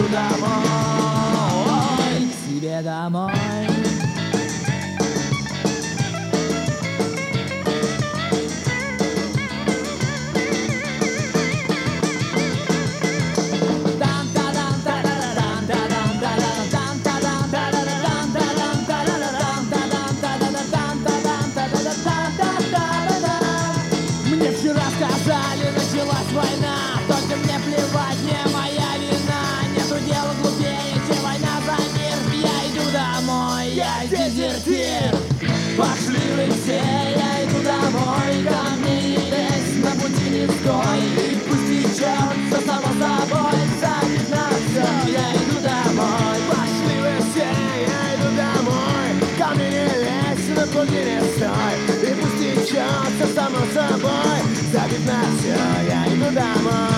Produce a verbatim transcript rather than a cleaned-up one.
иду домой, к себе домой. Мне вчера сказали, началась война, только мне плевать, не моя вина. Нету дела глупее, чем война за мир. Я иду домой, я дезертир. Пошли вы все, я иду домой. Ко мне не лезь, на пути не стой. И пусть течет все само собой, забить на все. Я иду домой. Пошли вы все, я иду домой. Ко мне не лезь, на пути не стой. И пусть течет все само собой, забить на все, я иду домой.